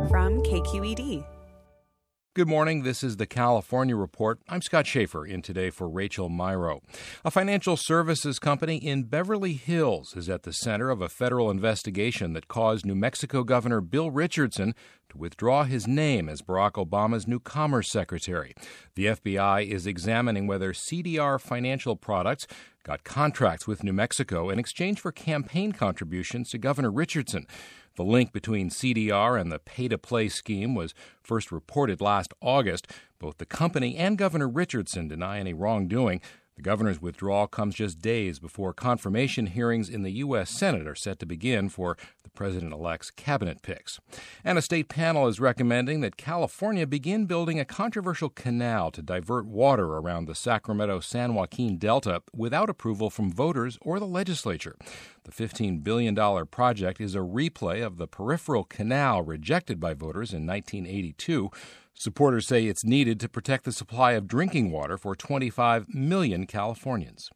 from KQED. Good morning. This is the California Report. I'm Scott Schaefer, in today for Rachel Myrow. A financial services company in Beverly Hills is at the center of a federal investigation that caused New Mexico Governor Bill Richardson to withdraw his name as Barack Obama's new Commerce Secretary. The FBI is examining whether CDR Financial Products got contracts with New Mexico in exchange for campaign contributions to Governor Richardson. The link between CDR and the pay-to-play scheme was first reported last August. Both the company and Governor Richardson deny any wrongdoing. The governor's withdrawal comes just days before confirmation hearings in the U.S. Senate are set to begin for the president-elect's cabinet picks. And a state panel is recommending that California begin building a controversial canal to divert water around the Sacramento-San Joaquin Delta without approval from voters or the legislature. The $15 billion project is a replay of the peripheral canal rejected by voters in 1982. Supporters say it's needed to protect the supply of drinking water for 25 million Californians.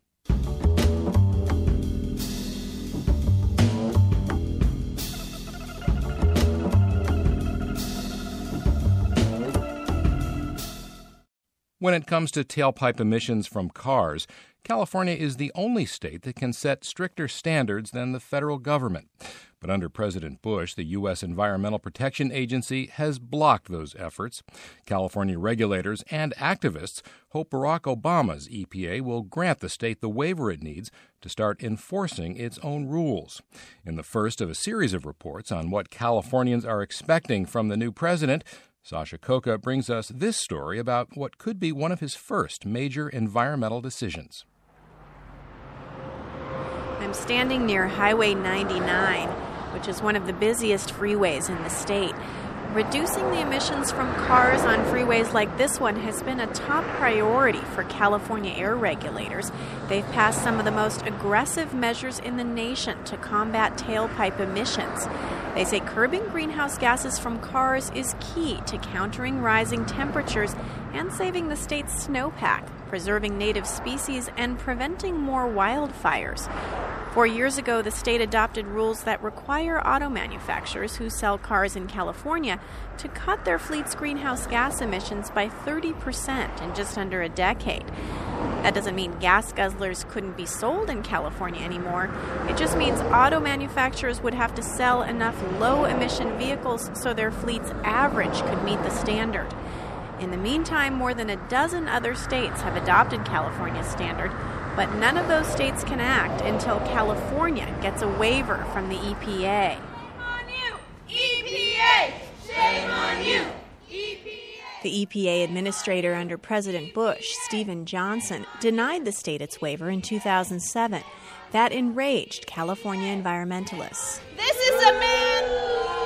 When it comes to tailpipe emissions from cars, California is the only state that can set stricter standards than the federal government. But under President Bush, the U.S. Environmental Protection Agency has blocked those efforts. California regulators and activists hope Barack Obama's EPA will grant the state the waiver it needs to start enforcing its own rules. In the first of a series of reports on what Californians are expecting from the new president, Sasha Coca brings us this story about what could be one of his first major environmental decisions. I'm standing near Highway 99, which is one of the busiest freeways in the state. Reducing the emissions from cars on freeways like this one has been a top priority for California air regulators. They've passed some of the most aggressive measures in the nation to combat tailpipe emissions. They say curbing greenhouse gases from cars is key to countering rising temperatures and saving the state's snowpack, preserving native species, and preventing more wildfires. 4 years ago, the state adopted rules that require auto manufacturers who sell cars in California to cut their fleet's greenhouse gas emissions by 30% in just under a decade. That doesn't mean gas guzzlers couldn't be sold in California anymore. It just means auto manufacturers would have to sell enough low-emission vehicles so their fleet's average could meet the standard. In the meantime, more than a dozen other states have adopted California's standard, but none of those states can act until California gets a waiver from the EPA. Shame on you, EPA! Shame on you, EPA! The EPA administrator under President Bush, Stephen Johnson, denied the state its waiver in 2007. That enraged California environmentalists. This is a man!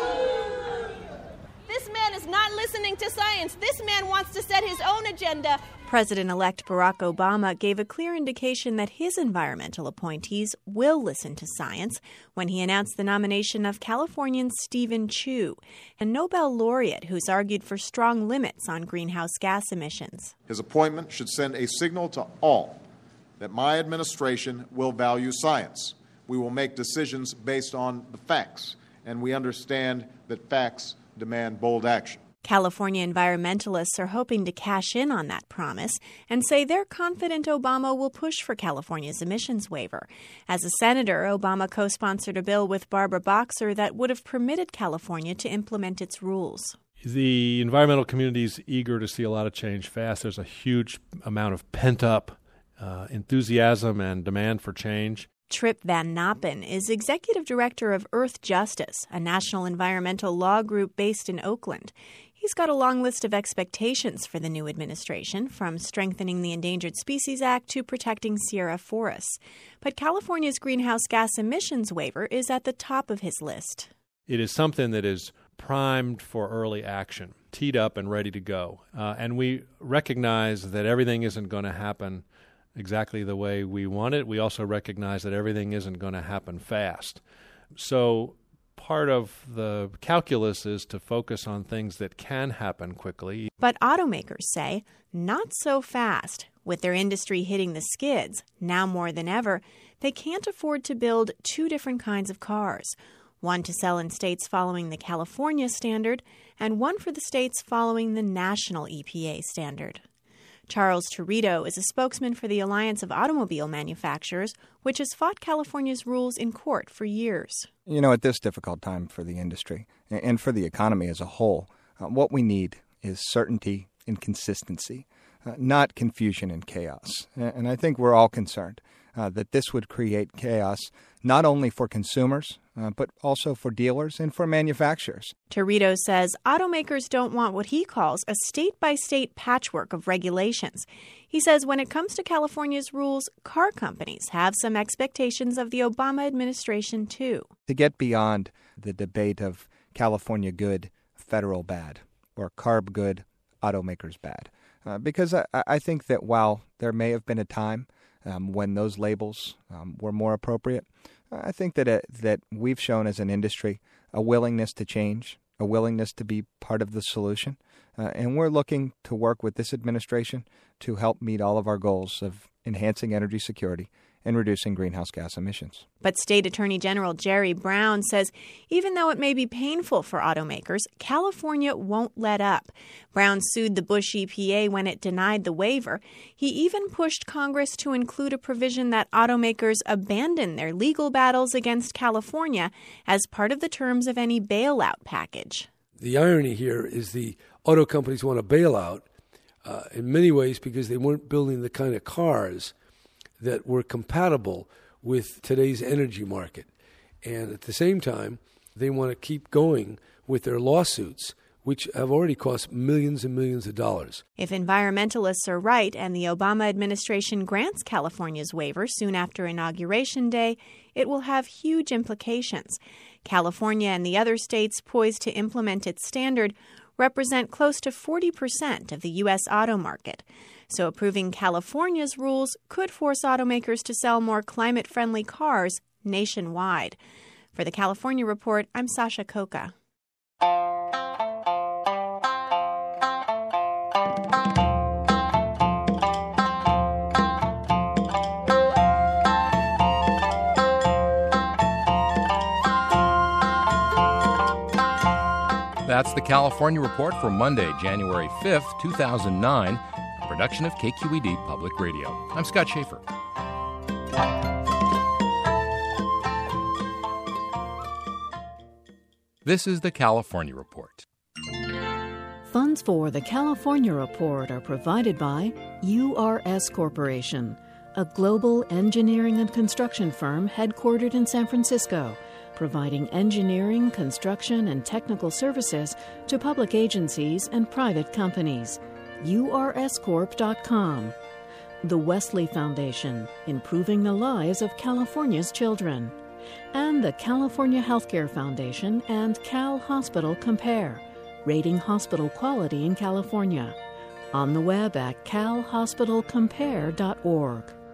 This man is not listening to science. This man wants to set his own agenda. President-elect Barack Obama gave a clear indication that his environmental appointees will listen to science when he announced the nomination of Californian Stephen Chu, a Nobel laureate who's argued for strong limits on greenhouse gas emissions. His appointment should send a signal to all that my administration will value science. We will make decisions based on the facts, and we understand that facts demand bold action. California environmentalists are hoping to cash in on that promise and say they're confident Obama will push for California's emissions waiver. As a senator, Obama co-sponsored a bill with Barbara Boxer that would have permitted California to implement its rules. The environmental community is eager to see a lot of change fast. There's a huge amount of pent-up enthusiasm and demand for change. Trip Van Noppen is executive director of Earth Justice, a national environmental law group based in Oakland. He's got a long list of expectations for the new administration, from strengthening the Endangered Species Act to protecting Sierra forests. But California's greenhouse gas emissions waiver is at the top of his list. It is something that is primed for early action, teed up and ready to go. And we recognize that everything isn't going to happen exactly the way we want it. We also recognize that everything isn't going to happen fast. So part of the calculus is to focus on things that can happen quickly. But automakers say, not so fast. With their industry hitting the skids, now more than ever, they can't afford to build two different kinds of cars. one to sell in states following the California standard, and one for the states following the national EPA standard. Charles Torito is a spokesman for the Alliance of Automobile Manufacturers, which has fought California's rules in court for years. You know, at this difficult time for the industry and for the economy as a whole, what we need is certainty and consistency, not confusion and chaos. And I think we're all concerned that this would create chaos not only for consumers, but also for dealers and for manufacturers. Torito says automakers don't want what he calls a state-by-state patchwork of regulations. He says when it comes to California's rules, car companies have some expectations of the Obama administration, too. To get beyond the debate of California good, federal bad, or CARB good, automakers bad. Because I think that while there may have been a time when those labels were more appropriate, I think that we've shown as an industry a willingness to change, a willingness to be part of the solution, and we're looking to work with this administration to help meet all of our goals of enhancing energy security and reducing greenhouse gas emissions. But State Attorney General Jerry Brown says even though it may be painful for automakers, California won't let up. Brown sued the Bush EPA when it denied the waiver. He even pushed Congress to include a provision that automakers abandon their legal battles against California as part of the terms of any bailout package. The irony here is the auto companies want a bailout in many ways because they weren't building the kind of cars that were compatible with today's energy market. And at the same time, they want to keep going with their lawsuits, which have already cost millions and millions of dollars. If environmentalists are right and the Obama administration grants California's waiver soon after Inauguration Day, it will have huge implications. California and the other states poised to implement its standard represent close to 40% of the U.S. auto market. So approving California's rules could force automakers to sell more climate-friendly cars nationwide. For the California Report, I'm Sasha Coca. That's the California Report for Monday, January 5th, 2009, a production of KQED Public Radio. I'm Scott Schaefer. This is the California Report. Funds for the California Report are provided by URS Corporation, a global engineering and construction firm headquartered in San Francisco, providing engineering, construction, and technical services to public agencies and private companies. urscorp.com. The Wesley Foundation, improving the lives of California's children. And the California Healthcare Foundation and Cal Hospital Compare, rating hospital quality in California. On the web at calhospitalcompare.org.